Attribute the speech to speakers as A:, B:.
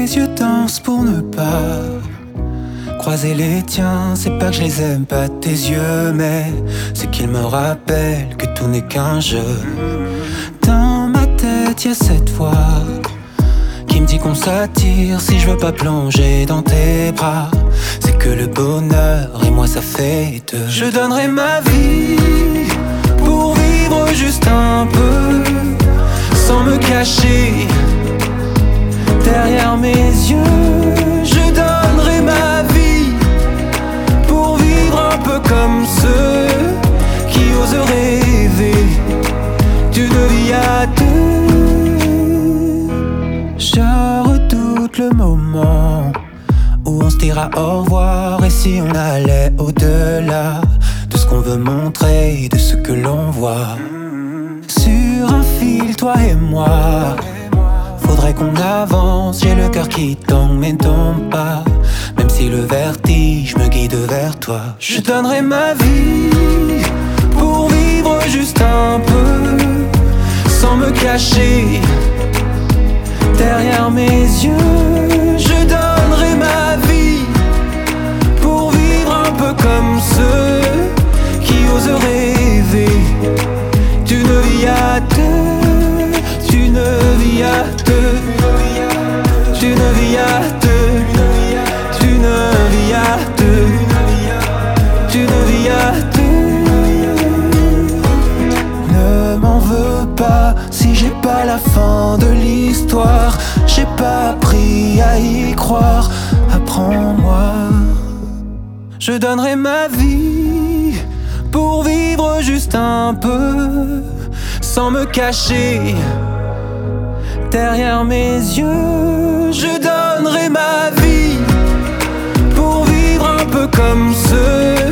A: mes yeux dansent pour ne pas croiser les tiens. C'est pas que je les aime pas tes yeux, mais c'est qu'ils me rappellent que tout n'est qu'un jeu. Dans ma tête y'a cette voix qui me dit qu'on s'attire. Si je veux pas plonger dans tes bras, c'est que le bonheur et moi ça fait deux. Je donnerai ma vie pour vivre juste un peu, sans me cacher derrière mes yeux. Je donnerai ma vie pour vivre un peu comme ceux qui osent rêver d'une vie à deux. Je redoute le moment où on se dira au revoir, et si on allait au-delà de ce qu'on veut montrer, de ce que l'on voit. Sur un fil, toi et moi, faudrait qu'on avance. J'ai le cœur qui tangue mais ne tombe pas, même si le vertige me guide vers toi. Je donnerai ma vie pour vivre juste un peu, sans me cacher derrière mes yeux. Je donnerai ma vie pour vivre un peu comme ceux qui osent rêver d'une vie à deux, d'une vie à deux, d'une vie à deux, d'une vie à deux, d'une vie à deux. Ne m'en veux pas si j'ai pas la fin de l'histoire. J'ai pas appris à y croire, apprends-moi. Je donnerai ma vie pour vivre juste un peu, sans me cacher derrière mes yeux. Je donnerai ma vie pour vivre un peu comme ceux